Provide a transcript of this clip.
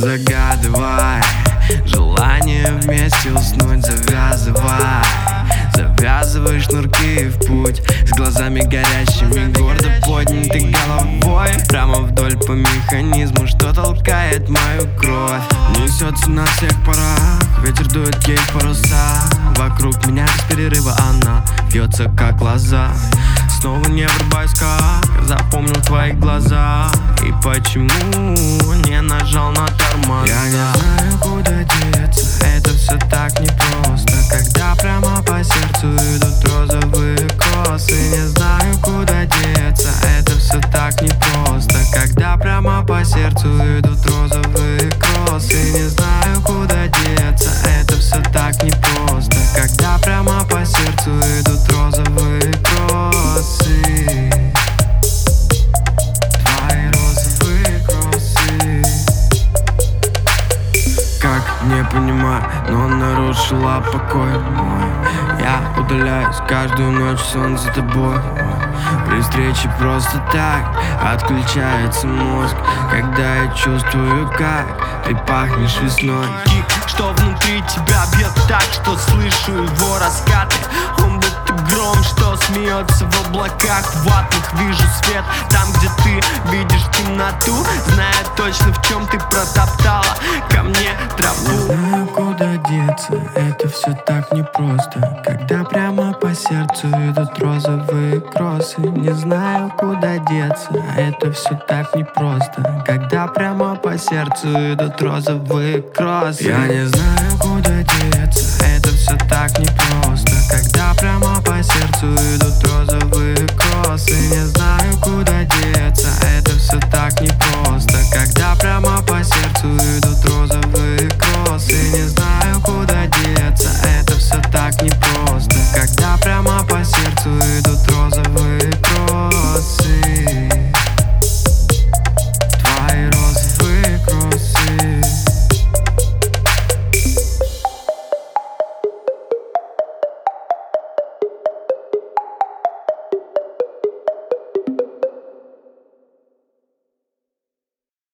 загадывай желание вместе уснуть, завязывай шнурки в путь, с глазами горящими, гордо поднятой головой, прямо вдоль по механизму, что толкает мою кровь. Несется на всех парах, ветер дует ей в паруса, вокруг меня без перерыва она бьется как лоза. Снова не врубаюсь, как запомнил твои глаза. И почему не нажал на тормоза? Я не знаю, куда деться, это все так непросто, когда прямо по сердцу идут розовые косы. Не знаю, куда деться, это все так непросто, когда прямо по сердцу идут розовые кроссы. Не знаю, куда деться, это все так непросто, когда прямо по сердцу идут розовые кроссы. Твои розовые кроссы. Как не понимаю, но нарушила покой мой. Я удаляюсь каждую ночь, сон за тобой. При встрече просто так отключается мозг, когда я чувствую, как ты пахнешь весной. Кик, что внутри тебя бьет так, что слышу его раскаты. Он будто гром, что смеется в облаках ватных. Вижу свет там, где ты видишь темноту, зная точно, в чем ты протоптала ко мне тропу. Не знаю, куда деться, это все так непросто, когда прямо по сердцу идут розовые кроссы. Не знаю, куда деться, это все так непросто, когда прямо по сердцу идут розовые кроссы. Я не знаю, куда деться, это все так непросто, когда прямо по сердцу идут розовые кроссы. Не знаю, куда